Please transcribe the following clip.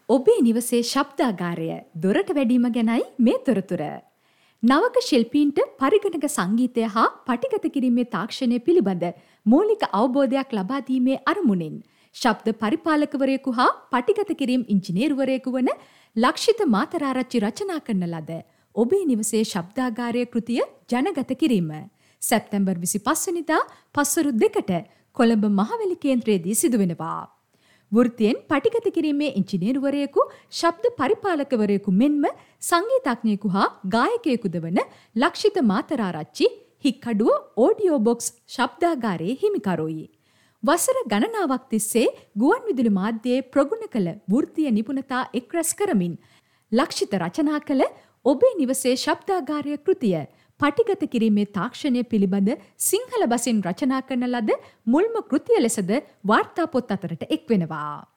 ඔබේ නිවසේ ශබ්දාගාරය දොරට වැඩීම ගැනයි මේ තොරතුර. නවක ශිල්පීන්ට පරිගණක සංගීතය හා පටිගත කිරීමේ තාක්ෂණය පිළිබඳ මූලික අවබෝධයක් ලබා දීමේ අරමුණින් ශබ්ද පරිපාලකවරයෙකු හා පටිගත කිරීම ඉංජිනේරුවරයෙකු වන ලක්ෂිත මාතරාරච්චි රචනා කරන ලද ඔබේ නිවසේ ශබ්දාගාරය කෘතිය ජනගත කිරීම සැප්තැම්බර් 25 වෙනිදා පස්වරු 2ට කොළඹ මහවැලි කේන්ද්‍රයේදී සිදුවෙනවා. වෘත්තියෙන් පටිගත කිරීමේ ඉංජිනේරුවරයෙකු, ශබ්ද පරිපාලකවරයෙකු මෙන්ම සංගීතඥයෙකු හා ගායකයෙකුද වන ලක්ෂිත මාතරාරච්චි හික්කඩුව ඔඩියෝ බොක්ස් ශබ්දාගාරයේ හිමිකරුයි. වසර ගණනාවක් තිස්සේ ගුවන්විදුලි මාධ්‍යයේ ප්‍රගුණ කළ වෘත්තීය නිපුණතා එක් රැස් කරමින් ලක්ෂිත රචනා කළ ඔබේ නිවසේ ශබ්දාගාරය කෘතිය පටිගත කිරීමේ තාක්ෂණය පිළිබඳ සිංහල බසින් රචනා කරන ලද මුල්ම කෘතිය ලෙසද වාර්තා පොත් අතරට එක්වෙනවා.